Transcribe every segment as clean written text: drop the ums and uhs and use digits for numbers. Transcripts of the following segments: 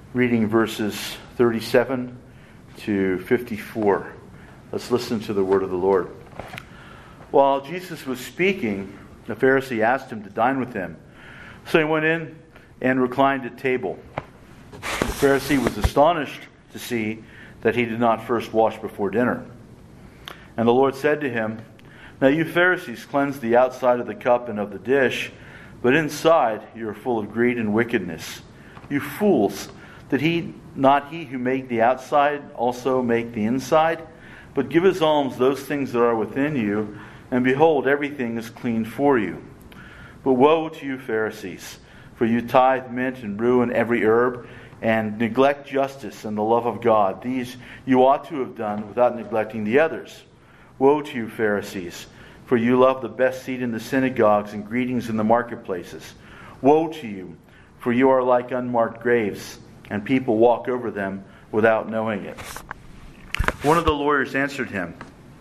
reading verses 37 to 54. Let's listen to the word of the Lord. While Jesus was speaking, the Pharisee asked him to dine with him. So he went in and reclined at table. The Pharisee was astonished to see that he did not first wash before dinner. And the Lord said to him, "Now you Pharisees cleanse the outside of the cup and of the dish, but inside you are full of greed and wickedness. You fools, did not he who made the outside also make the inside? But give as alms those things that are within you, and behold, everything is clean for you. But woe to you Pharisees, for you tithe mint and rue and every herb, and neglect justice and the love of God. These you ought to have done without neglecting the others. Woe to you Pharisees, for you love the best seat in the synagogues and greetings in the marketplaces. Woe to you, for you are like unmarked graves, and people walk over them without knowing it." One of the lawyers answered him,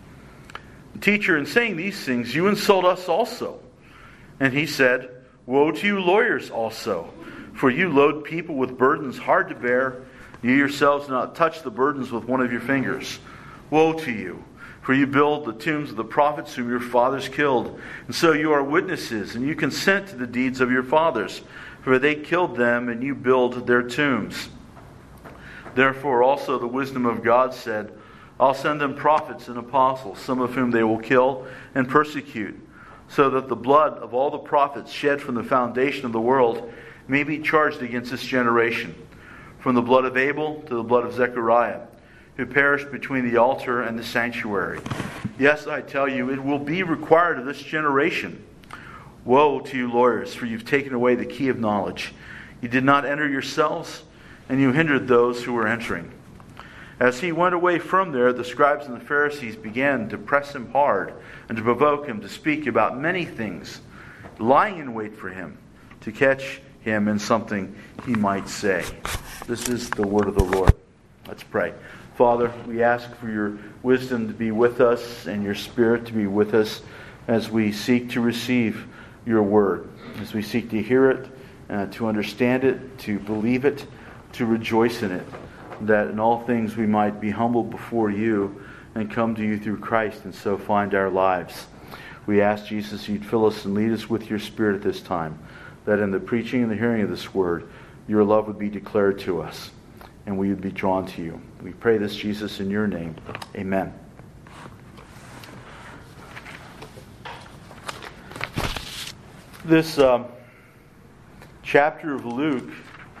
"Teacher, in saying these things, you insult us also." And he said, "Woe to you lawyers also, for you load people with burdens hard to bear. You yourselves do not touch the burdens with one of your fingers. Woe to you, for you build the tombs of the prophets whom your fathers killed. And so you are witnesses, and you consent to the deeds of your fathers, for they killed them, and you build their tombs. Therefore also the wisdom of God said, I'll send them prophets and apostles, some of whom they will kill and persecute, so that the blood of all the prophets shed from the foundation of the world may be charged against this generation, from the blood of Abel to the blood of Zechariah, who perished between the altar and the sanctuary. Yes, I tell you, it will be required of this generation. Woe to you lawyers, for you've taken away the key of knowledge. You did not enter yourselves, and you hindered those who were entering." As he went away from there, the scribes and the Pharisees began to press him hard and to provoke him to speak about many things, lying in wait for him to catch him in something he might say. This is the word of the Lord. Let's pray. Father, we ask for your wisdom to be with us and your Spirit to be with us as we seek to receive your word, as we seek to hear it, to understand it, to believe it, to rejoice in it, that in all things we might be humble before you and come to you through Christ and so find our lives. We ask, Jesus, you'd fill us and lead us with your Spirit at this time, that in the preaching and the hearing of this word, your love would be declared to us and we would be drawn to you. We pray this, Jesus, in your name. Amen. This chapter of Luke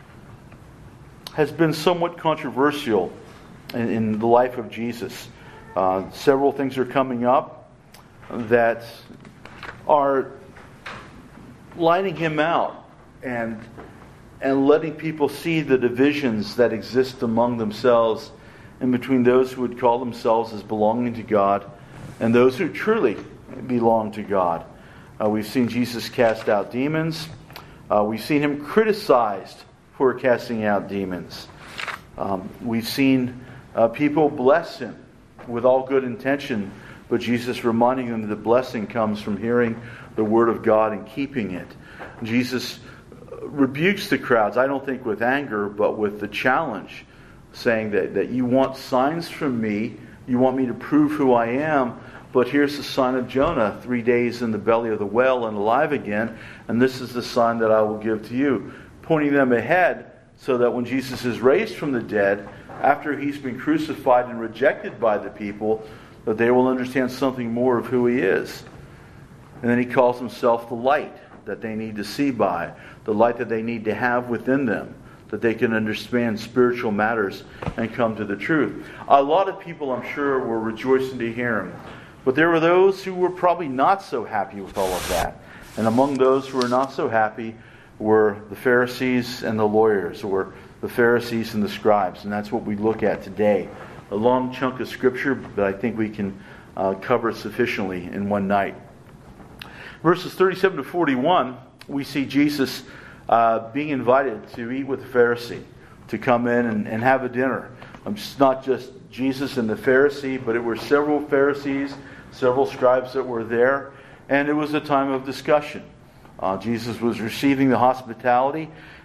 has been somewhat controversial in the life of Jesus. Several things are coming up that are lining him out and letting people see the divisions that exist among themselves and between those who would call themselves as belonging to God and those who truly belong to God. We've seen Jesus cast out demons. We've seen him criticized for casting out demons. We've seen people bless him with all good intention, but Jesus reminding them that the blessing comes from hearing the word of God and keeping it. Jesus rebukes the crowds, I don't think with anger, but with the challenge, saying that you want signs from me, you want me to prove who I am, but here's the sign of Jonah, 3 days in the belly of the whale and alive again, and this is the sign that I will give to you. Pointing them ahead so that when Jesus is raised from the dead, after he's been crucified and rejected by the people, that they will understand something more of who he is. And then he calls himself the light that they need to see by, the light that they need to have within them, that they can understand spiritual matters and come to the truth. A lot of people, I'm sure, were rejoicing to hear him. But there were those who were probably not so happy with all of that. And among those who were not so happy were the Pharisees and the lawyers, or the Pharisees and the scribes. And that's what we look at today. A long chunk of Scripture, but I think we can cover sufficiently in one night. Verses 37 to 41, we see Jesus being invited to eat with the Pharisee, to come in and have a dinner. It's not just Jesus and the Pharisee, but it were several Pharisees, several scribes that were there, and it was a time of discussion. Jesus was receiving the hospitality,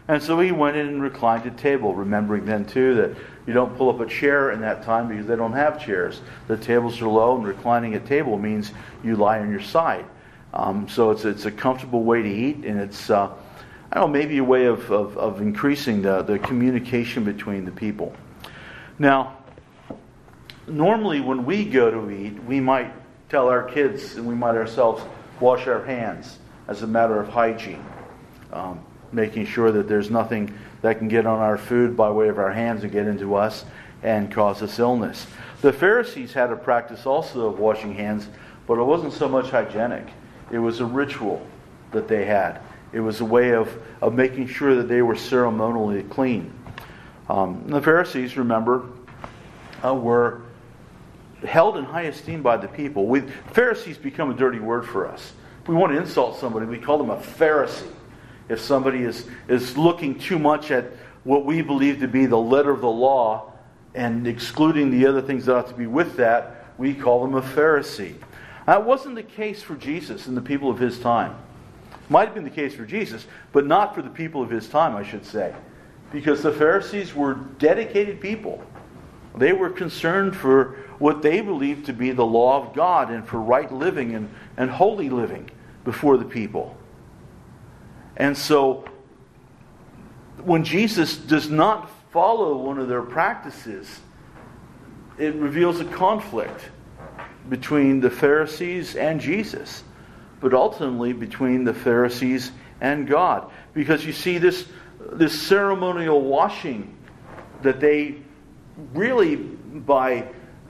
And so he went in and reclined at table, remembering then too that you don't pull up a chair in that time because they don't have chairs. The tables are low, and reclining at table means you lie on your side. So it's a comfortable way to eat, and it's maybe a way of increasing the communication between the people. Now, normally when we go to eat, we might tell our kids and we might ourselves wash our hands as a matter of hygiene. Making sure that there's nothing that can get on our food by way of our hands and get into us and cause us illness. The Pharisees had a practice also of washing hands, but it wasn't so much hygienic. It was a ritual that they had. It was a way of making sure that they were ceremonially clean. The Pharisees, remember, were held in high esteem by the people. Pharisees become a dirty word for us. If we want to insult somebody, we call them a Pharisee. If somebody is looking too much at what we believe to be the letter of the law and excluding the other things that ought to be with that, we call them a Pharisee. That wasn't the case for Jesus and the people of his time. Might have been the case for Jesus, but not for the people of his time, I should say. Because the Pharisees were dedicated people. They were concerned for what they believed to be the law of God and for right living and holy living before the people. And so, when Jesus does not follow one of their practices, it reveals a conflict between the Pharisees and Jesus, but ultimately between the Pharisees and God. Because you see this ceremonial washing that they really, by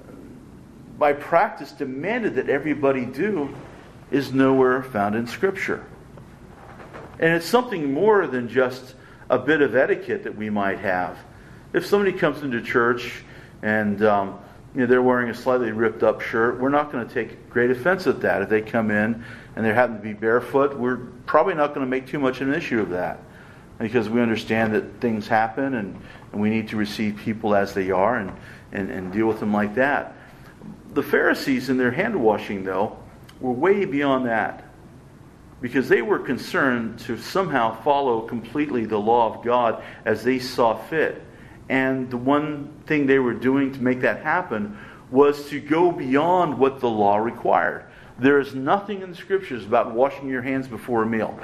practice, demanded that everybody do, is nowhere found in Scripture. And it's something more than just a bit of etiquette that we might have. If somebody comes into church and they're wearing a slightly ripped up shirt, we're not going to take great offense at that. If they come in and they happen to be barefoot, we're probably not going to make too much of an issue of that, because we understand that things happen and we need to receive people as they are and deal with them like that. The Pharisees in their hand washing, though, were way beyond that, because they were concerned to somehow follow completely the law of God as they saw fit. And the one thing they were doing to make that happen was to go beyond what the law required. There is nothing in the Scriptures about washing your hands before a meal.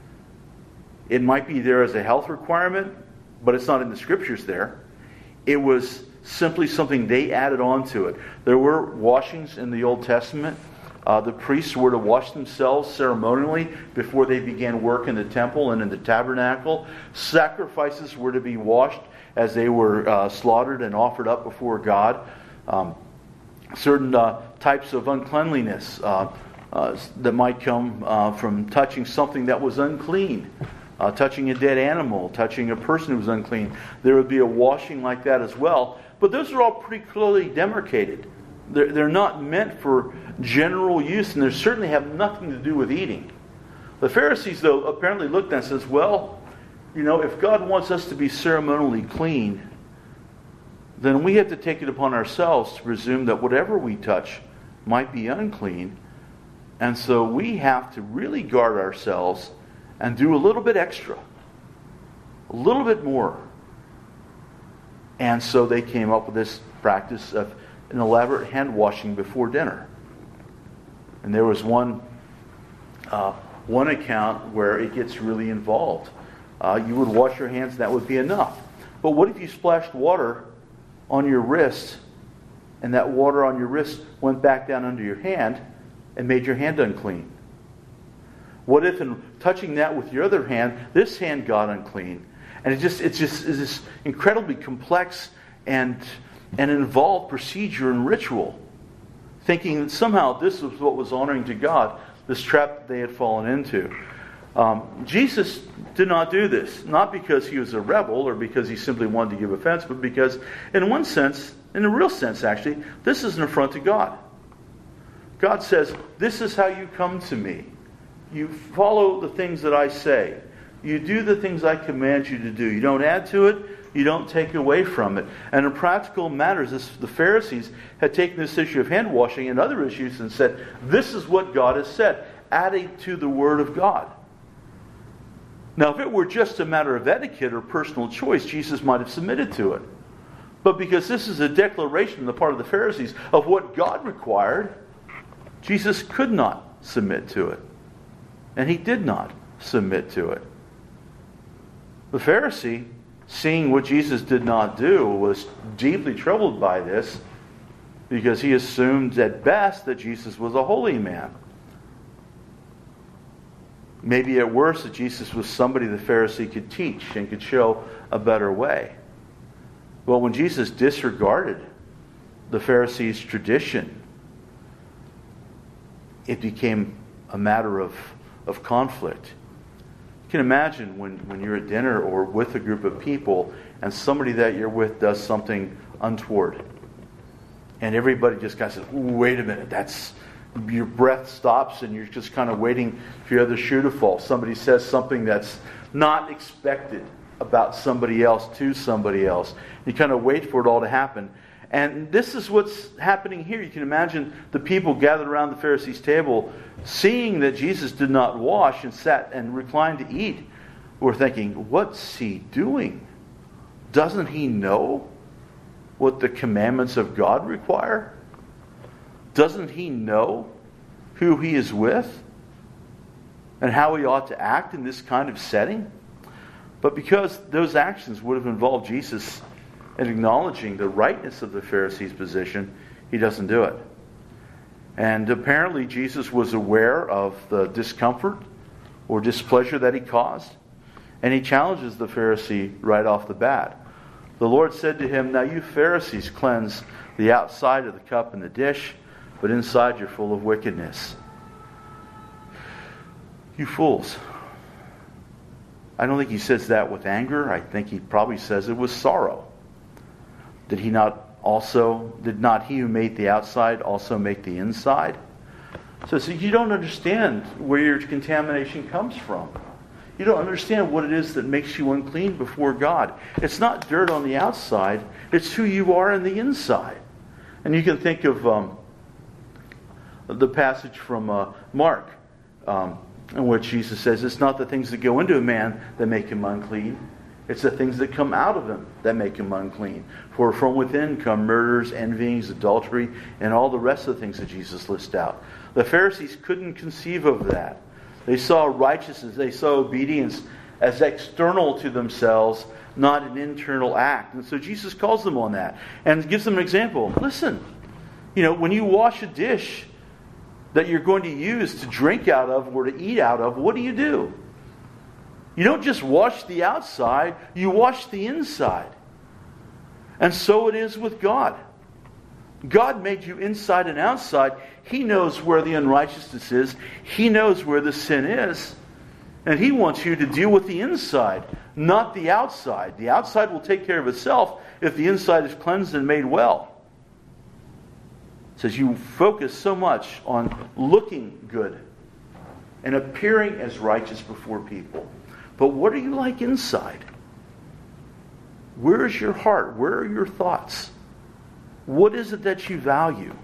It might be there as a health requirement, but it's not in the Scriptures there. It was simply something they added on to it. There were washings in the Old Testament. The priests were to wash themselves ceremonially before they began work in the temple and in the tabernacle. Sacrifices were to be washed as they were slaughtered and offered up before God. Certain types of uncleanliness that might come from touching something that was unclean. Touching a dead animal, touching a person who was unclean. There would be a washing like that as well. But those are all pretty clearly demarcated. They're not meant for general use, and they certainly have nothing to do with eating. The Pharisees, though, apparently looked at it and says, well, if God wants us to be ceremonially clean, then we have to take it upon ourselves to presume that whatever we touch might be unclean. And so we have to really guard ourselves and do a little bit extra, a little bit more. And so they came up with this practice of an elaborate hand washing before dinner. And there was one account where it gets really involved. You would wash your hands and that would be enough. But what if you splashed water on your wrist and that water on your wrist went back down under your hand and made your hand unclean? What if in touching that with your other hand, this hand got unclean? And it's this incredibly complex and involved procedure and ritual, thinking that somehow this was what was honoring to God, this trap that they had fallen into. Jesus did not do this, not because he was a rebel or because he simply wanted to give offense, but because, in one sense, in a real sense actually, this is an affront to God. God says, this is how you come to me. You follow the things that I say. You do the things I command you to do. You don't add to it. You don't take away from it. And in practical matters, the Pharisees had taken this issue of hand washing and other issues and said, this is what God has said. Adding to the Word of God. Now, if it were just a matter of etiquette or personal choice, Jesus might have submitted to it. But because this is a declaration on the part of the Pharisees of what God required, Jesus could not submit to it. And he did not submit to it. The Pharisee, seeing what Jesus did not do, was deeply troubled by this because he assumed at best that Jesus was a holy man. Maybe at worst that Jesus was somebody the Pharisee could teach and could show a better way. Well, when Jesus disregarded the Pharisees' tradition, it became a matter of conflict. You can imagine when you're at dinner or with a group of people and somebody that you're with does something untoward. And everybody just kind of says, wait a minute, your breath stops and you're just kind of waiting for your other shoe to fall. Somebody says something that's not expected about somebody else to somebody else. You kind of wait for it all to happen. And this is what's happening here. You can imagine the people gathered around the Pharisees' table, seeing that Jesus did not wash and sat and reclined to eat, were thinking, what's he doing? Doesn't he know what the commandments of God require? Doesn't he know who he is with and how he ought to act in this kind of setting? But because those actions would have involved Jesus in acknowledging the rightness of the Pharisees' position, he doesn't do it. And apparently Jesus was aware of the discomfort or displeasure that he caused, and he challenges the Pharisee right off the bat. The Lord said to him, "Now you Pharisees cleanse the outside of the cup and the dish, but inside you're full of wickedness." You fools. I don't think he says that with anger. I think he probably says it with sorrow. Did not he who made the outside also make the inside? So you don't understand where your contamination comes from. You don't understand what it is that makes you unclean before God. It's not dirt on the outside. It's who you are in the inside. And you can think of the passage from Mark, in which Jesus says, it's not the things that go into a man that make him unclean. It's the things that come out of him that make him unclean. For from within come murders, envyings, adultery, and all the rest of the things that Jesus lists out. The Pharisees couldn't conceive of that. They saw righteousness, they saw obedience as external to themselves, not an internal act. And so Jesus calls them on that and gives them an example. Listen, when you wash a dish that you're going to use to drink out of or to eat out of, what do? You don't just wash the outside, you wash the inside. And so it is with God. God made you inside and outside. He knows where the unrighteousness is. He knows where the sin is. And He wants you to deal with the inside, not the outside. The outside will take care of itself if the inside is cleansed and made well. It says you focus so much on looking good and appearing as righteous before people. But what are you like inside? Where is your heart? Where are your thoughts? What is it that you value?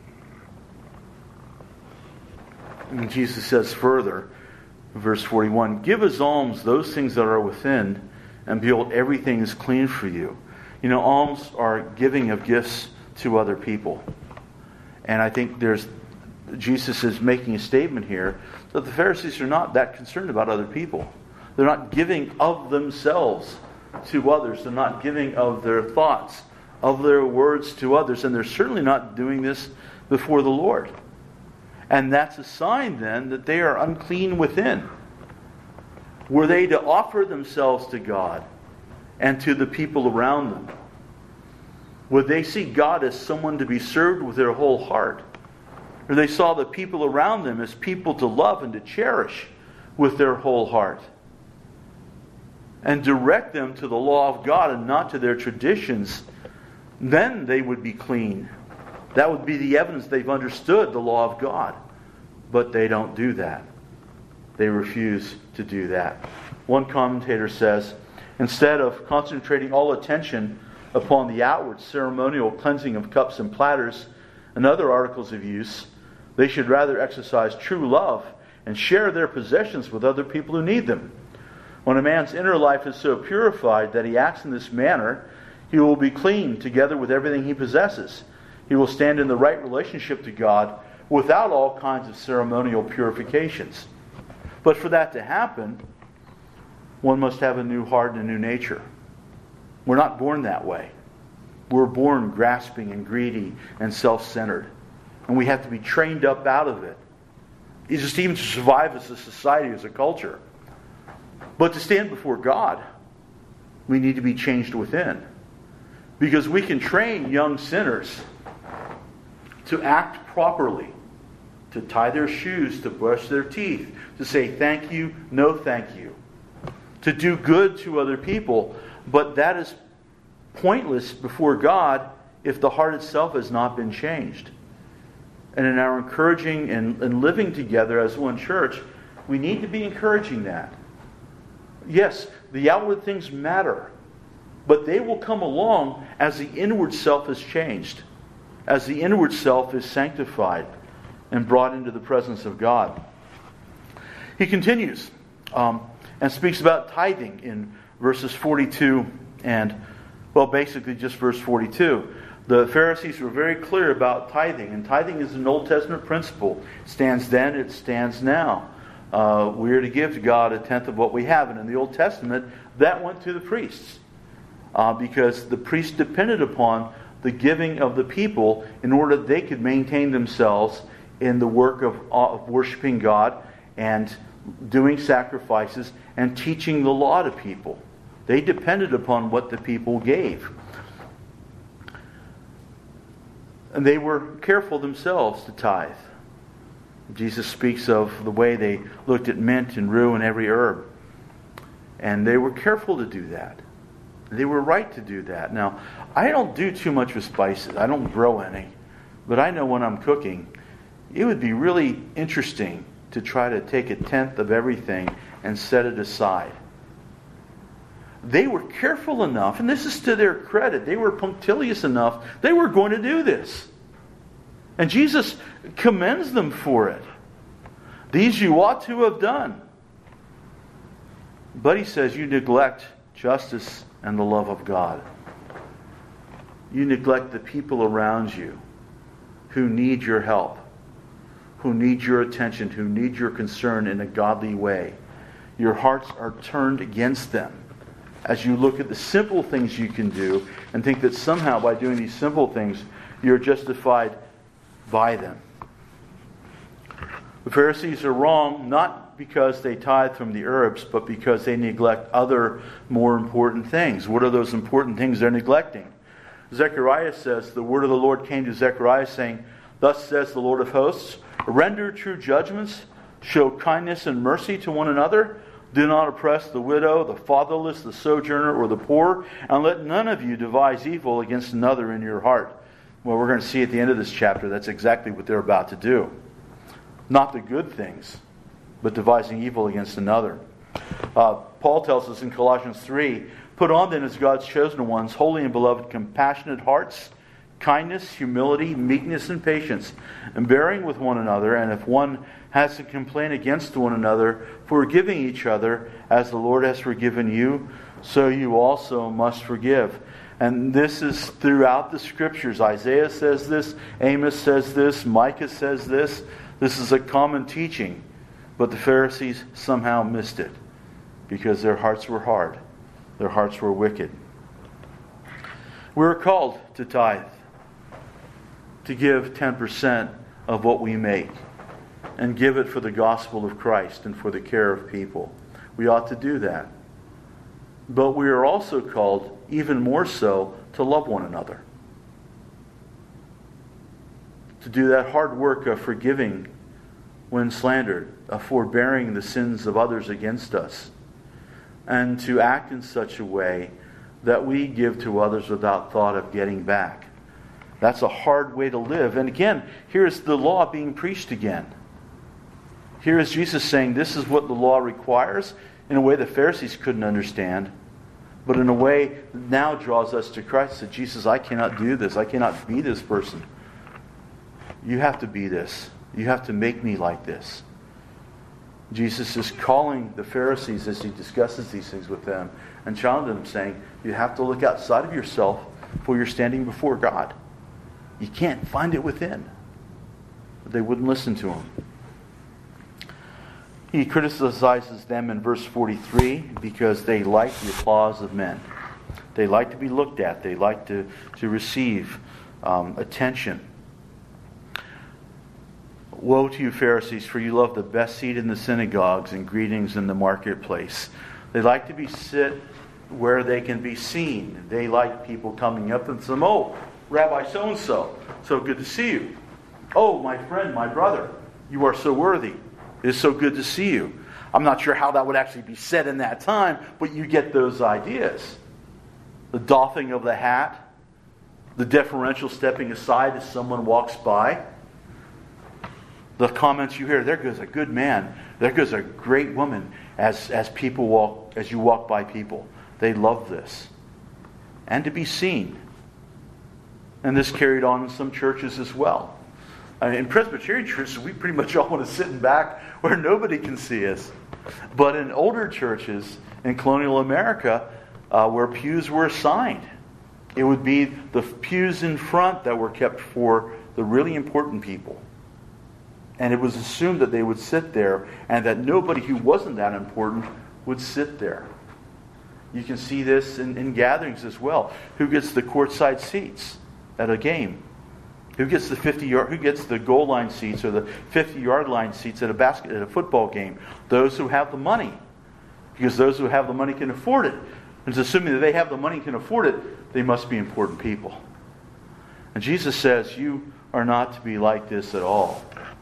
And Jesus says further, verse 41, give as alms those things that are within, and behold, everything is clean for you. Alms are giving of gifts to other people. And I think Jesus is making a statement here that the Pharisees are not that concerned about other people. They're not giving of themselves to others. They're not giving of their thoughts, of their words to others. And they're certainly not doing this before the Lord. And that's a sign then that they are unclean within. Were they to offer themselves to God and to the people around them? Would they see God as someone to be served with their whole heart? Or they saw the people around them as people to love and to cherish with their whole heart? And direct them to the law of God and not to their traditions, then they would be clean. That would be the evidence they've understood the law of God. But they don't do that. They refuse to do that. One commentator says, instead of concentrating all attention upon the outward ceremonial cleansing of cups and platters and other articles of use, they should rather exercise true love and share their possessions with other people who need them. When a man's inner life is so purified that he acts in this manner, he will be clean together with everything he possesses. He will stand in the right relationship to God without all kinds of ceremonial purifications. But for that to happen, one must have a new heart and a new nature. We're not born that way. We're born grasping and greedy and self-centered. And we have to be trained up out of it. It's just even to survive as a society, as a culture. But to stand before God, we need to be changed within. Because we can train young sinners to act properly, to tie their shoes, to brush their teeth, to say thank you, no thank you, to do good to other people. But that is pointless before God if the heart itself has not been changed. And in our encouraging and living together as one church, we need to be encouraging that. Yes, the outward things matter, but they will come along as the inward self is changed, as the inward self is sanctified and brought into the presence of God. He continues and speaks about tithing in verses 42 and, well, basically just verse 42. The Pharisees were very clear about tithing, and tithing is an Old Testament principle. It stands then, it stands now. We are to give to God a tenth of what we have. And in the Old Testament, that went to the priests. Because the priests depended upon the giving of the people in order that they could maintain themselves in the work of worshiping God and doing sacrifices and teaching the law to people. They depended upon what the people gave. And they were careful themselves to tithe. Jesus speaks of the way they looked at mint and rue and every herb. And they were careful to do that. They were right to do that. Now, I don't do too much with spices. I don't grow any. But I know when I'm cooking, it would be really interesting to try to take a tenth of everything and set it aside. They were careful enough, and this is to their credit, they were punctilious enough, they were going to do this. And Jesus commends them for it. These you ought to have done. But he says you neglect justice and the love of God. You neglect the people around you who need your help, who need your attention, who need your concern in a godly way. Your hearts are turned against them as you look at the simple things you can do and think that somehow by doing these simple things you're justified by them. The Pharisees are wrong not because they tithe from the herbs, but because they neglect other more important things. What are those important things they're neglecting? Zechariah says, the word of the Lord came to Zechariah saying, "Thus says the Lord of hosts, render true judgments, show kindness and mercy to one another, do not oppress the widow, the fatherless, the sojourner, or the poor, and let none of you devise evil against another in your heart." Well, we're going to see at the end of this chapter that's exactly what they're about to do. Not the good things, but devising evil against another. Paul tells us in Colossians 3, "Put on then as God's chosen ones, holy and beloved, compassionate hearts, kindness, humility, meekness, and patience, and bearing with one another, and if one has a complaint against one another, forgiving each other, as the Lord has forgiven you, so you also must forgive." And this is throughout the Scriptures. Isaiah says this, Amos says this, Micah says this. This is a common teaching. But the Pharisees somehow missed it because their hearts were hard. Their hearts were wicked. We're called to tithe, to give 10% of what we make and give it for the gospel of Christ and for the care of people. We ought to do that. But we are also called, even more so, to love one another. To do that hard work of forgiving when slandered, of forbearing the sins of others against us, and to act in such a way that we give to others without thought of getting back. That's a hard way to live. And again, here's the law being preached again. Here is Jesus saying this is what the law requires in a way the Pharisees couldn't understand, but in a way that now draws us to Christ. That Jesus, I cannot do this. I cannot be this person. You have to be this. You have to make me like this. Jesus is calling the Pharisees as he discusses these things with them and challenging them, saying, you have to look outside of yourself for you're standing before God. You can't find it within. But they wouldn't listen to him. He criticizes them in verse 43 because they like the applause of men. They like to be looked at. They like to receive attention. Woe to you, Pharisees, for you love the best seat in the synagogues and greetings in the marketplace. They like to be sit where they can be seen. They like people coming up and saying, oh, Rabbi so-and-so, so good to see you. Oh, my friend, my brother, you are so worthy. It is so good to see you. I'm not sure how that would actually be said in that time, but you get those ideas. The doffing of the hat, the deferential stepping aside as someone walks by. The comments you hear, there goes a good man, there goes a great woman, as you walk by people. They love this. And to be seen. And this carried on in some churches as well. In Presbyterian churches, we pretty much all want to sit in back where nobody can see us. But in older churches in colonial America, where pews were assigned, it would be the pews in front that were kept for the really important people. And it was assumed that they would sit there and that nobody who wasn't that important would sit there. You can see this in gatherings as well. Who gets the courtside seats at a game? Who gets who gets the goal line seats or the 50-yard line seats at a football game? Those who have the money. Because those who have the money can afford it. And it's assuming that they have the money and can afford it, they must be important people. And Jesus says, you are not to be like this at all.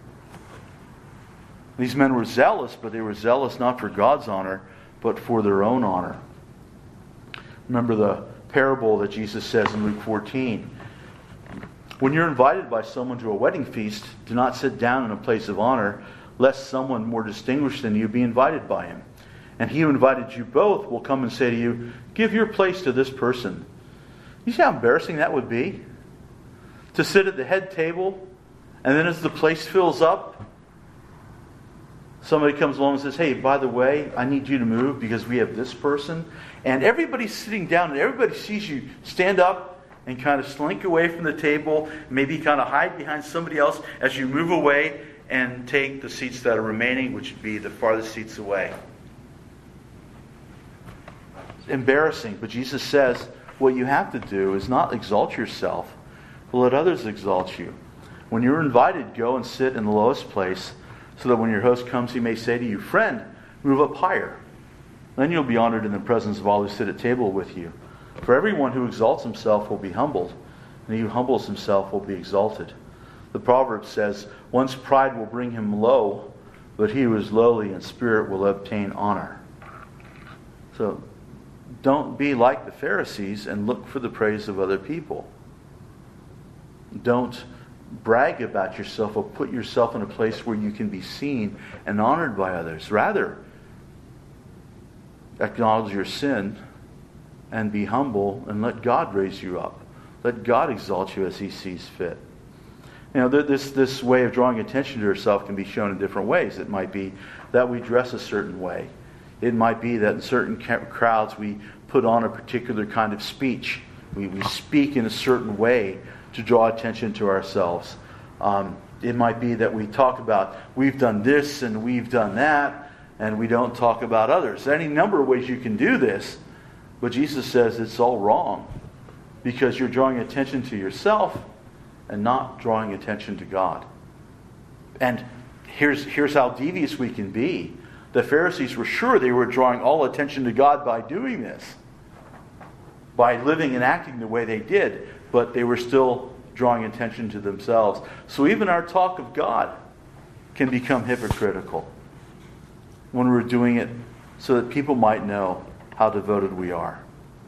These men were zealous, but they were zealous not for God's honor, but for their own honor. Remember the parable that Jesus says in Luke 14. When you're invited by someone to a wedding feast, do not sit down in a place of honor, lest someone more distinguished than you be invited by him. And he who invited you both will come and say to you, give your place to this person. You see how embarrassing that would be? To sit at the head table, and then as the place fills up, somebody comes along and says, hey, by the way, I need you to move because we have this person. And everybody's sitting down and everybody sees you stand up and kind of slink away from the table, maybe kind of hide behind somebody else as you move away and take the seats that are remaining, which would be the farthest seats away. It's embarrassing, but Jesus says what you have to do is not exalt yourself, but let others exalt you. When you're invited, go and sit in the lowest place, so that when your host comes, he may say to you, friend, move up higher. Then you'll be honored in the presence of all who sit at table with you. For everyone who exalts himself will be humbled, and he who humbles himself will be exalted. The proverb says, one's pride will bring him low, but he who is lowly in spirit will obtain honor. So don't be like the Pharisees and look for the praise of other people. Don't brag about yourself or put yourself in a place where you can be seen and honored by others. Rather, acknowledge your sin and be humble and let God raise you up. Let God exalt you as he sees fit. You know, this way of drawing attention to yourself can be shown in different ways. It might be that we dress a certain way. It might be that in certain crowds we put on a particular kind of speech. We speak in a certain way to draw attention to ourselves. It might be that we talk about, we've done this and we've done that, and we don't talk about others. There are any number of ways you can do this, but Jesus says it's all wrong because you're drawing attention to yourself and not drawing attention to God. And here's how devious we can be. The Pharisees were sure they were drawing all attention to God by doing this, by living and acting the way they did, but they were still drawing attention to themselves. So even our talk of God can become hypocritical when we're doing it so that people might know how devoted we are.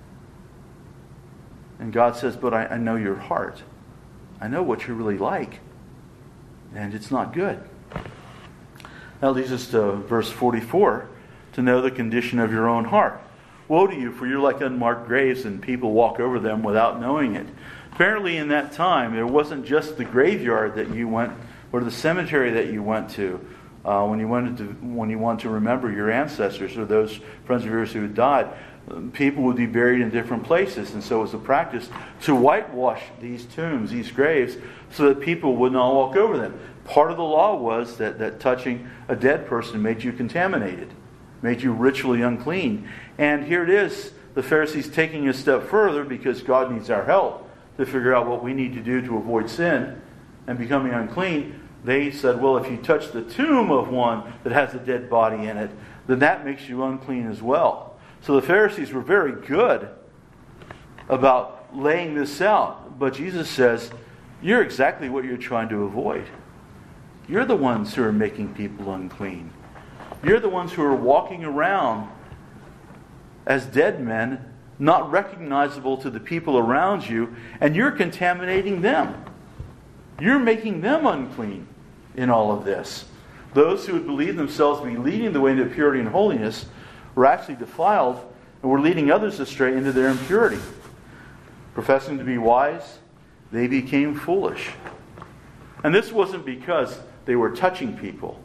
And God says, but I know your heart. I know what you're really like. And it's not good. That leads us to verse 44, to know the condition of your own heart. Woe to you, for you're like unmarked graves, and people walk over them without knowing it. Apparently in that time, there wasn't just the graveyard that you went, or the cemetery that you went to. when you wanted to remember your ancestors or those friends of yours who had died, people would be buried in different places. And so it was a practice to whitewash these tombs, these graves, so that people would not walk over them. Part of the law was that touching a dead person made you contaminated, made you ritually unclean. And here it is, the Pharisees taking a step further, because God needs our help to figure out what we need to do to avoid sin and becoming unclean. They said, well, if you touch the tomb of one that has a dead body in it, then that makes you unclean as well. So the Pharisees were very good about laying this out. But Jesus says, you're exactly what you're trying to avoid. You're the ones who are making people unclean. You're the ones who are walking around as dead men, not recognizable to the people around you, and you're contaminating them. You're making them unclean in all of this. Those who would believe themselves to be leading the way into purity and holiness were actually defiled and were leading others astray into their impurity. Professing to be wise, they became foolish. And this wasn't because they were touching people.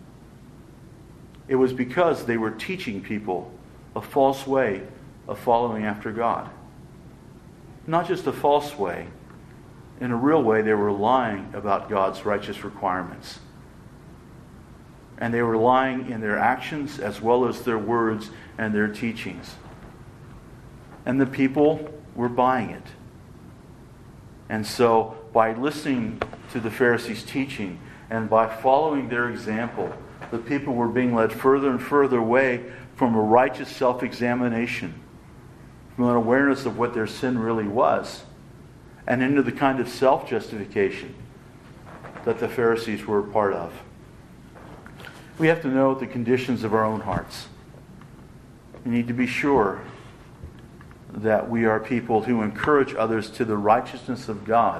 It was because they were teaching people a false way of following after God. Not just a false way. In a real way, they were lying about God's righteous requirements. And they were lying in their actions as well as their words and their teachings. And the people were buying it. And so, by listening to the Pharisees' teaching and by following their example, the people were being led further and further away from a righteous self-examination, from an awareness of what their sin really was, and into the kind of self-justification that the Pharisees were a part of. We have to know the conditions of our own hearts. We need to be sure that we are people who encourage others to the righteousness of God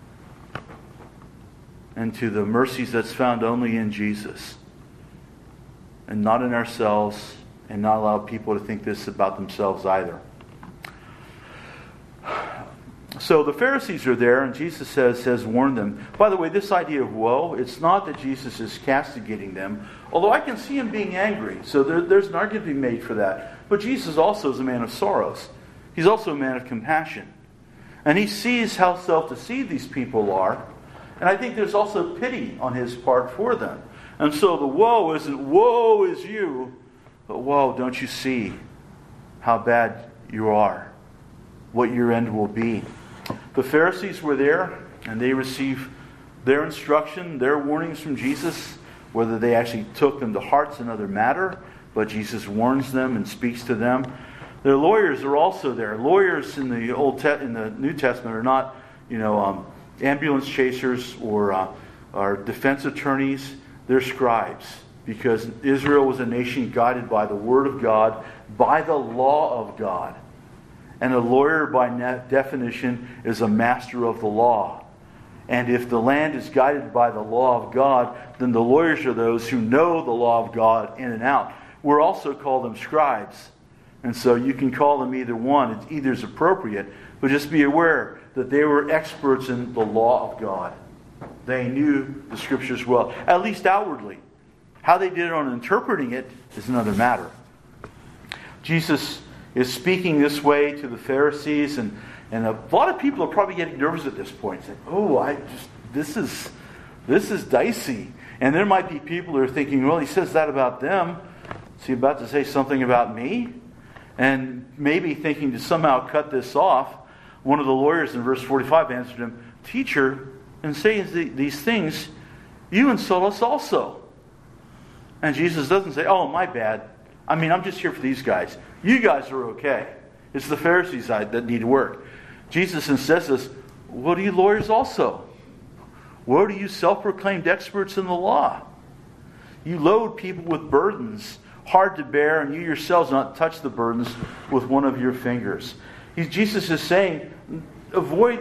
and to the mercies that's found only in Jesus, and not in ourselves, and not allow people to think this about themselves either. So the Pharisees are there, and Jesus says warn them. By the way, this idea of woe, it's not that Jesus is castigating them, although I can see him being angry. So there's an argument to be made for that. But Jesus also is a man of sorrows. He's also a man of compassion. And he sees how self-deceived these people are. And I think there's also pity on his part for them. And so the woe isn't, woe is you, but woe, don't you see how bad you are, what your end will be. The Pharisees were there, and they received their instruction, their warnings from Jesus. Whether they actually took them to heart's another matter, but Jesus warns them and speaks to them. Their lawyers are also there. Lawyers in the New Testament are not, ambulance chasers or defense attorneys. They're scribes, because Israel was a nation guided by the Word of God, by the law of God. And a lawyer, by definition, is a master of the law. And if the land is guided by the law of God, then the lawyers are those who know the law of God in and out. We're also called them scribes. And so you can call them either one. Either is appropriate. But just be aware that they were experts in the law of God. They knew the Scriptures well, at least outwardly. How they did on interpreting it is another matter. Jesus is speaking this way to the Pharisees, and a lot of people are probably getting nervous at this point, saying, this is dicey. And there might be people who are thinking, well, he says that about them. Is he about to say something about me? And maybe thinking to somehow cut this off. One of the lawyers in verse 45 answered him, Teacher, in saying these things, you insult us also. And Jesus doesn't say, oh, my bad. I'm just here for these guys. You guys are okay. It's the Pharisees that need work. Jesus instead says, what are you lawyers also? What are you self-proclaimed experts in the law? You load people with burdens hard to bear, and you yourselves not touch the burdens with one of your fingers. Jesus is saying, avoid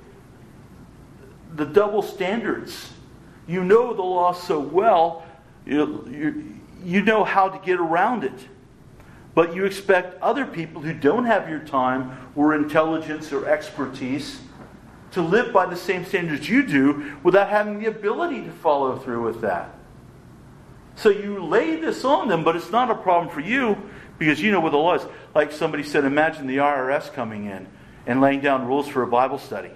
the double standards. You know the law so well, you know how to get around it. But you expect other people who don't have your time or intelligence or expertise to live by the same standards you do without having the ability to follow through with that. So you lay this on them, but it's not a problem for you because you know what the law is. Like somebody said, imagine the IRS coming in and laying down rules for a Bible study.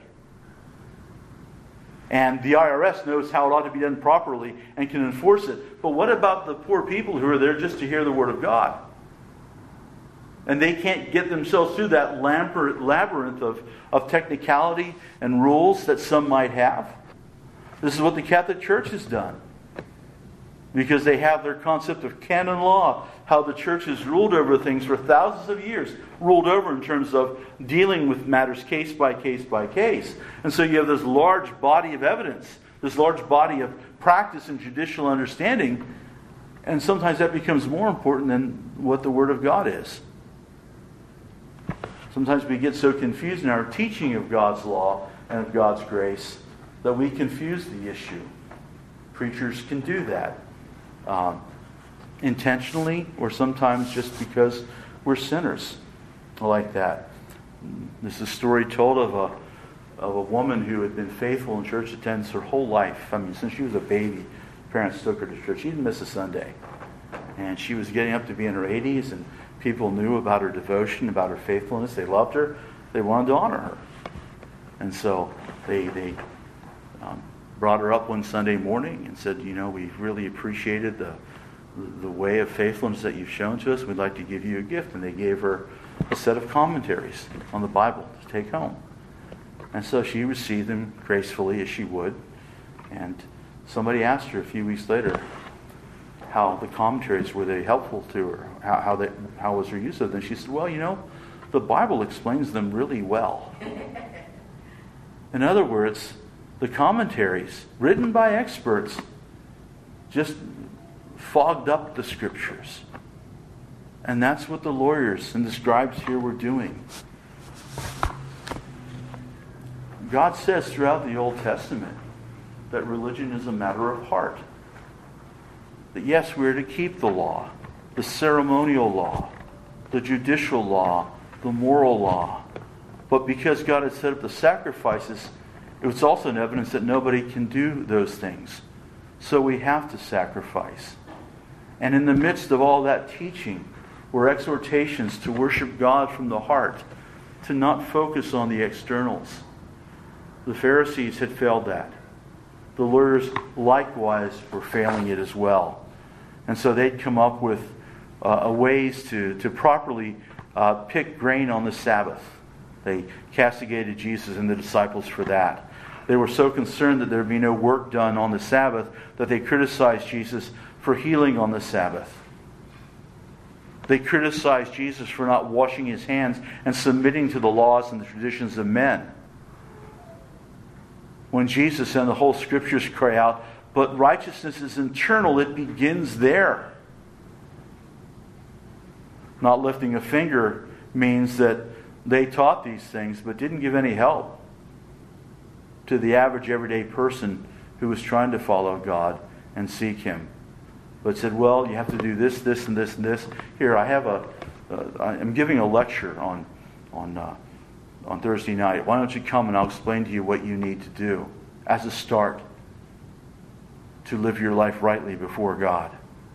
And the IRS knows how it ought to be done properly and can enforce it. But what about the poor people who are there just to hear the Word of God? And they can't get themselves through that labyrinth of technicality and rules that some might have. This is what the Catholic Church has done. Because they have their concept of canon law, how the Church has ruled over things for thousands of years, ruled over in terms of dealing with matters case by case by case. And so you have this large body of evidence, this large body of practice and judicial understanding, and sometimes that becomes more important than what the Word of God is. Sometimes we get so confused in our teaching of God's law and of God's grace that we confuse the issue. Preachers can do that. Intentionally or sometimes just because we're sinners like that. This is a story told of a woman who had been faithful in church attendance her whole life. I mean, since she was a baby, parents took her to church. She didn't miss a Sunday. And she was getting up to be in her 80s, and people knew about her devotion, about her faithfulness. They loved her. They wanted to honor her. And so they brought her up one Sunday morning and said, you know, we've really appreciated the way of faithfulness that you've shown to us. We'd like to give you a gift. And they gave her a set of commentaries on the Bible to take home. And so she received them gracefully as she would. And somebody asked her a few weeks later how the commentaries, were they helpful to her? How was her use of them? She said, well, you know, the Bible explains them really well. In other words, the commentaries written by experts just fogged up the Scriptures. And that's what the lawyers and the scribes here were doing. God says throughout the Old Testament that religion is a matter of heart. That yes, we're to keep the law, the ceremonial law, the judicial law, the moral law. But because God had set up the sacrifices, it was also an evidence that nobody can do those things. So we have to sacrifice. And in the midst of all that teaching were exhortations to worship God from the heart, to not focus on the externals. The Pharisees had failed that. The lawyers likewise were failing it as well. And so they'd come up with ways to properly pick grain on the Sabbath. They castigated Jesus and the disciples for that. They were so concerned that there would be no work done on the Sabbath that they criticized Jesus for healing on the Sabbath. They criticized Jesus for not washing his hands and submitting to the laws and the traditions of men. When Jesus and the whole Scriptures cry out, but righteousness is internal, it begins there. Not lifting a finger means that they taught these things but didn't give any help to the average everyday person who was trying to follow God and seek Him. But said, well, you have to do this, this, and this, and this. Here, I'm giving a lecture on Thursday night. Why don't you come and I'll explain to you what you need to do as a start to live your life rightly before God.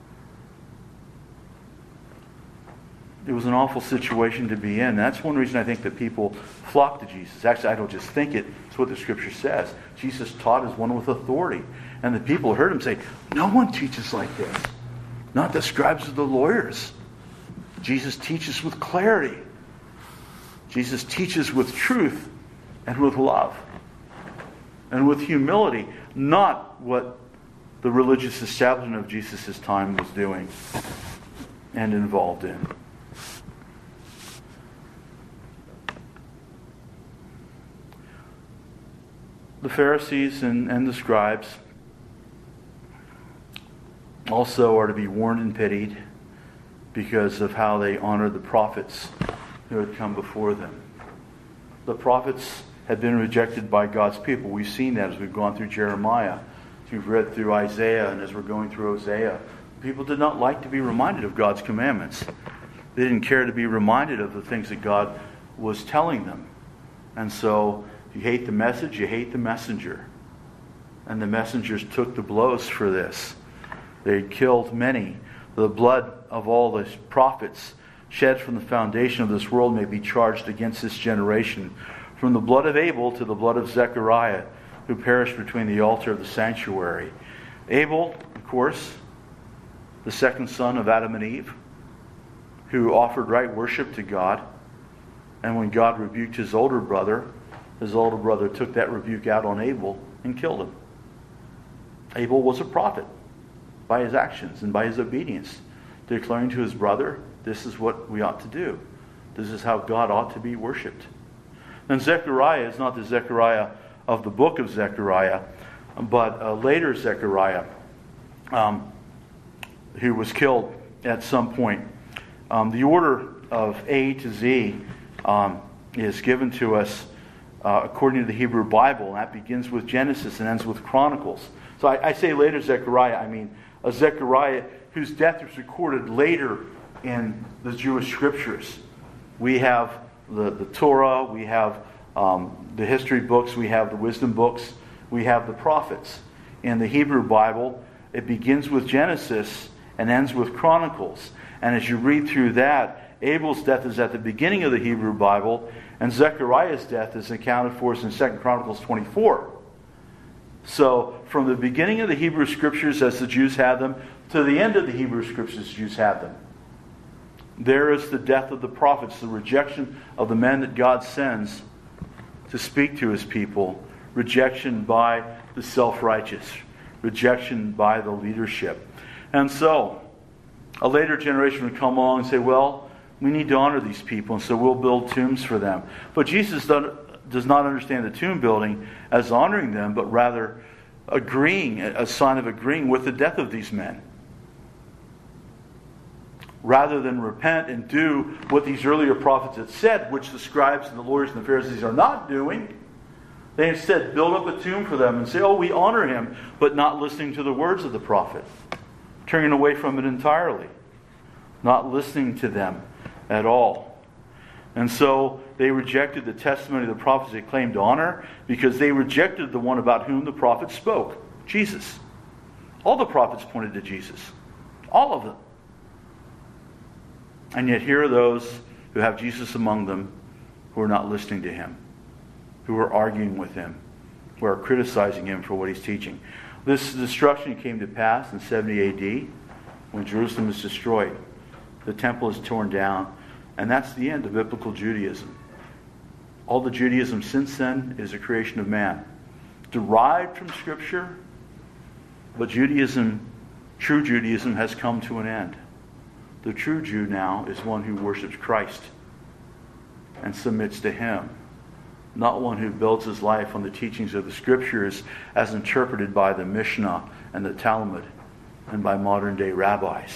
It was an awful situation to be in. That's one reason I think that people flock to Jesus. Actually, I don't just think it. It's what the Scripture says. Jesus taught as one with authority. And the people heard him say, no one teaches like this. Not the scribes or the lawyers. Jesus teaches with clarity. Jesus teaches with truth and with love. And with humility. Not what the religious establishment of Jesus' time was doing and involved in. The Pharisees and the scribes also are to be warned and pitied because of how they honored the prophets who had come before them. The prophets had been rejected by God's people. We've seen that as we've gone through Jeremiah, as we've read through Isaiah, and as we're going through Hosea. People did not like to be reminded of God's commandments. They didn't care to be reminded of the things that God was telling them. And so, if you hate the message, you hate the messenger. And the messengers took the blows for this. They had killed many. The blood of all the prophets shed from the foundation of this world may be charged against this generation, from the blood of Abel to the blood of Zechariah, who perished between the altar of the sanctuary. Abel, of course, the second son of Adam and Eve, who offered right worship to God. And when God rebuked his older brother took that rebuke out on Abel and killed him. Abel was a prophet by his actions and by his obedience, declaring to his brother, this is what we ought to do. This is how God ought to be worshipped. And Zechariah is not the Zechariah of the book of Zechariah, but later Zechariah, who was killed at some point. The order of A to Z is given to us according to the Hebrew Bible, and that begins with Genesis and ends with Chronicles. So I say later Zechariah, I mean a Zechariah whose death was recorded later in the Jewish scriptures. We have the Torah, we have the history books, we have the wisdom books, we have the prophets. In the Hebrew Bible, it begins with Genesis and ends with Chronicles. And as you read through that, Abel's death is at the beginning of the Hebrew Bible, and Zechariah's death is accounted for in 2 Chronicles 24. So, from the beginning of the Hebrew Scriptures as the Jews had them, to the end of the Hebrew Scriptures as the Jews had them, there is the death of the prophets, the rejection of the men that God sends to speak to his people, rejection by the self-righteous, rejection by the leadership. And so, a later generation would come along and say, well, we need to honor these people, and so we'll build tombs for them. But Jesus does not understand the tomb building as honoring them, but rather agreeing, a sign of agreeing with the death of these men. Rather than repent and do what these earlier prophets had said, which the scribes and the lawyers and the Pharisees are not doing, they instead build up a tomb for them and say, oh, we honor him, but not listening to the words of the prophet. Turning away from it entirely. Not listening to them at all. And so they rejected the testimony of the prophets they claimed to honor because they rejected the one about whom the prophets spoke, Jesus. All the prophets pointed to Jesus. All of them. And yet here are those who have Jesus among them who are not listening to him, who are arguing with him, who are criticizing him for what he's teaching. This destruction came to pass in 70 AD when Jerusalem is destroyed. The temple is torn down, and that's the end of biblical Judaism. All the Judaism since then is a creation of man, derived from Scripture, but Judaism, true Judaism, has come to an end. The true Jew now is one who worships Christ and submits to him, not one who builds his life on the teachings of the Scriptures as interpreted by the Mishnah and the Talmud and by modern-day rabbis.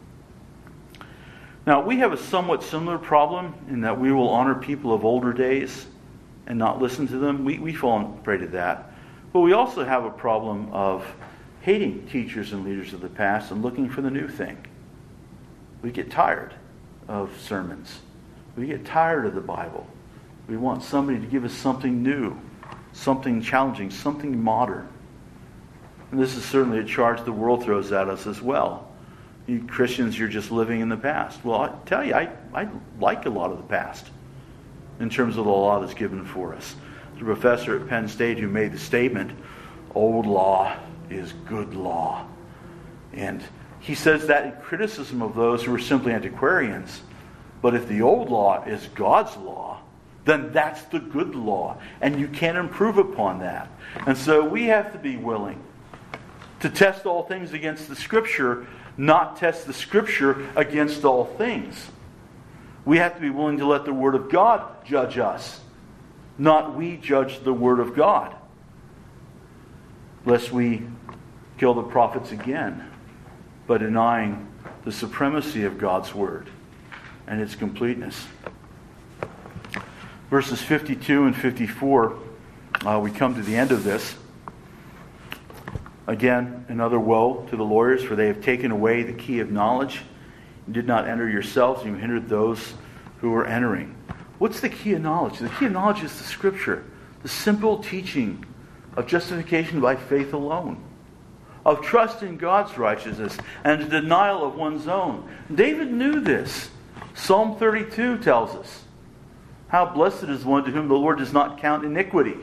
Now, we have a somewhat similar problem in that we will honor people of older days and not listen to them. We fall prey to that. But we also have a problem of hating teachers and leaders of the past and looking for the new thing. We get tired of sermons. We get tired of the Bible. We want somebody to give us something new, something challenging, something modern. And this is certainly a charge the world throws at us as well. You Christians, you're just living in the past. Well, I tell you, I like a lot of the past in terms of the law that's given for us. There's a professor at Penn State who made the statement, old law is good law. And he says that in criticism of those who are simply antiquarians. But if the old law is God's law, then that's the good law. And you can't improve upon that. And so we have to be willing to test all things against the Scripture, not test the Scripture against all things. We have to be willing to let the Word of God judge us, not we judge the Word of God, lest we kill the prophets again by denying the supremacy of God's Word and its completeness. Verses 52 and 54, we come to the end of this. Again, another woe to the lawyers, for they have taken away the key of knowledge. You did not enter yourselves, and you hindered those who were entering. What's the key of knowledge? The key of knowledge is the Scripture, the simple teaching of justification by faith alone. of trust in God's righteousness and a denial of one's own. David knew this. Psalm 32 tells us, how blessed is one to whom the Lord does not count iniquity.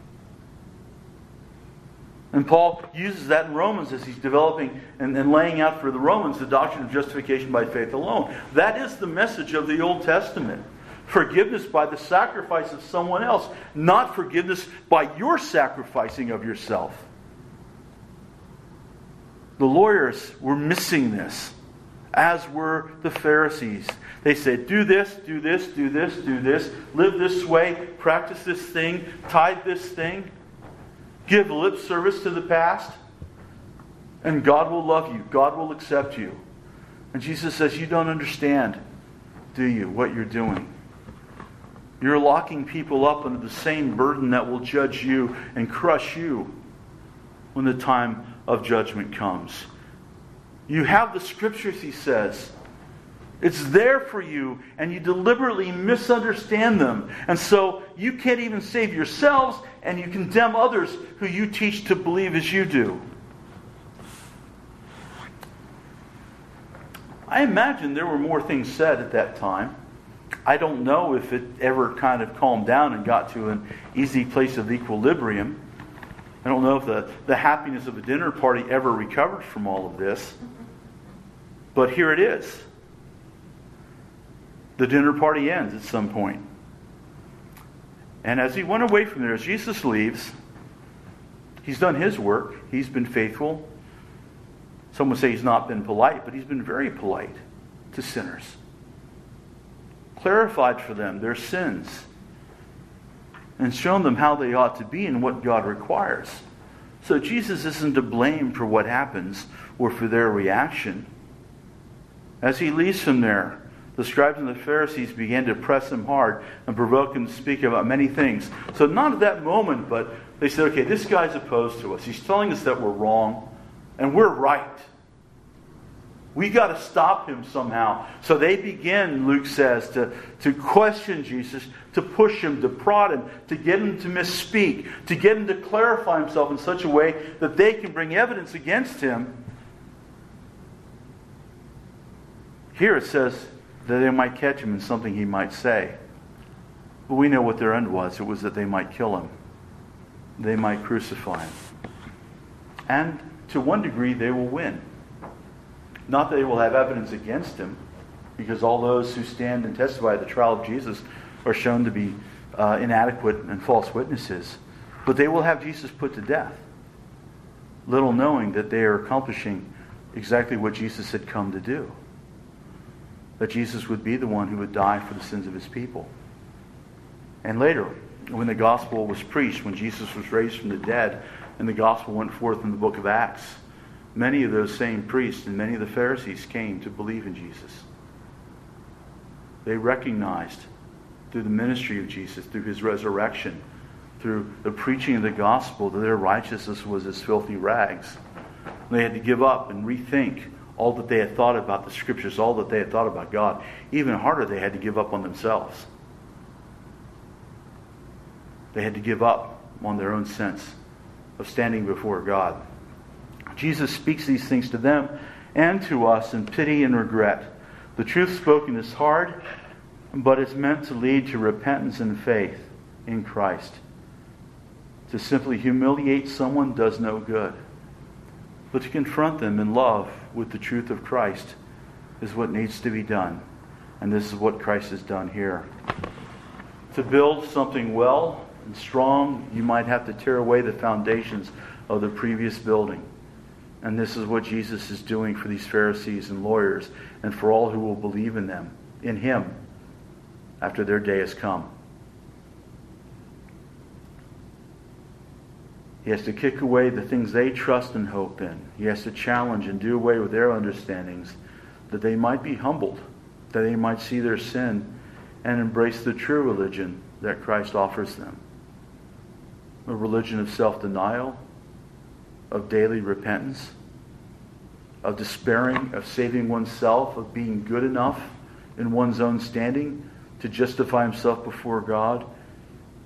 And Paul uses that in Romans as he's developing and laying out for the Romans the doctrine of justification by faith alone. That is the message of the Old Testament. Forgiveness by the sacrifice of someone else, not forgiveness by your sacrificing of yourself. The lawyers were missing this, as were the Pharisees. They said, do this, do this, do this, do this, live this way, practice this thing, tithe this thing, give lip service to the past, and God will love you. God will accept you. And Jesus says, you don't understand, do you, what you're doing? You're locking people up under the same burden that will judge you and crush you when the time of judgment comes. You have the Scriptures, he says. It's there for you, and you deliberately misunderstand them. And so you can't even save yourselves, and you condemn others who you teach to believe as you do. I imagine there were more things said at that time. I don't know if it ever kind of calmed down and got to an easy place of equilibrium. I don't know if the happiness of a dinner party ever recovered from all of this. But here it is. The dinner party ends at some point. And as he went away from there, as Jesus leaves, he's done his work. He's been faithful. Some would say he's not been polite, but he's been very polite to sinners. Clarified for them their sins and shown them how they ought to be and what God requires. So Jesus isn't to blame for what happens or for their reaction. As he leaves from there, the scribes and the Pharisees began to press him hard and provoke him to speak about many things. So not at that moment, but they said, okay, this guy's opposed to us. He's telling us that we're wrong and we're right. We got to stop him somehow. So they begin, Luke says, to question Jesus, to push him, to prod him, to get him to misspeak, to get him to clarify himself in such a way that they can bring evidence against him. Here it says that they might catch him in something he might say. But we know what their end was. It was that they might kill him. They might crucify him. And to one degree, they will win. Not that they will have evidence against him, because all those who stand and testify at the trial of Jesus are shown to be inadequate and false witnesses. But they will have Jesus put to death, little knowing that they are accomplishing exactly what Jesus had come to do. That Jesus would be the one who would die for the sins of his people. And later, when the gospel was preached, when Jesus was raised from the dead, and the gospel went forth in the book of Acts, many of those same priests and many of the Pharisees came to believe in Jesus. They recognized through the ministry of Jesus, through his resurrection, through the preaching of the gospel, that their righteousness was as filthy rags. They had to give up and rethink all that they had thought about the Scriptures, all that they had thought about God. Even harder, they had to give up on themselves. They had to give up on their own sense of standing before God. Jesus speaks these things to them and to us in pity and regret. The truth spoken is hard, but it's meant to lead to repentance and faith in Christ. To simply humiliate someone does no good. But to confront them in love with the truth of Christ is what needs to be done. And this is what Christ has done here. To build something well and strong, you might have to tear away the foundations of the previous building. And this is what Jesus is doing for these Pharisees and lawyers and for all who will believe in them, in him, after their day has come. He has to kick away the things they trust and hope in. He has to challenge and do away with their understandings, that they might be humbled, that they might see their sin and embrace the true religion that Christ offers them. A religion of self-denial, of daily repentance, of despairing, of saving oneself, of being good enough in one's own standing to justify himself before God,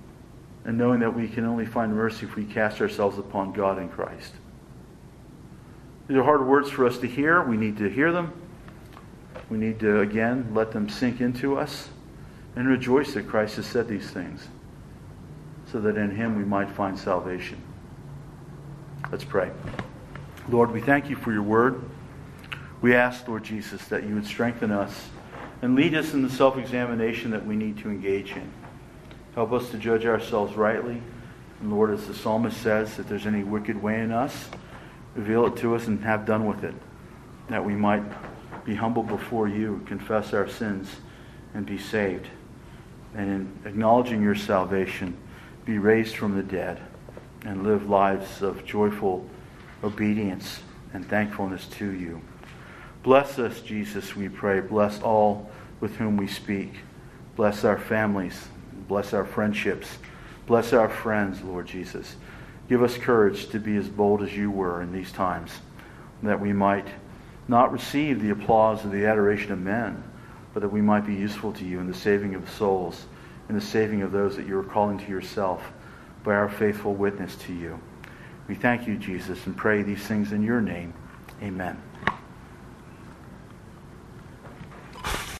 and knowing that we can only find mercy if we cast ourselves upon God in Christ. These are hard words for us to hear. We need to hear them. We need to, again, let them sink into us and rejoice that Christ has said these things so that in Him we might find salvation. Let's pray. Lord, we thank You for Your word. We ask, Lord Jesus, that You would strengthen us and lead us in the self-examination that we need to engage in. Help us to judge ourselves rightly. And Lord, as the psalmist says, if there's any wicked way in us, reveal it to us and have done with it, that we might be humble before You, confess our sins, and be saved. And in acknowledging Your salvation, be raised from the dead and live lives of joyful obedience and thankfulness to You. Bless us, Jesus, we pray. Bless all with whom we speak. Bless our families. Bless our friendships. Bless our friends, Lord Jesus. Give us courage to be as bold as You were in these times, that we might not receive the applause or the adoration of men, but that we might be useful to You in the saving of souls, in the saving of those that You are calling to Yourself by our faithful witness to You. We thank You, Jesus, and pray these things in Your name. Amen.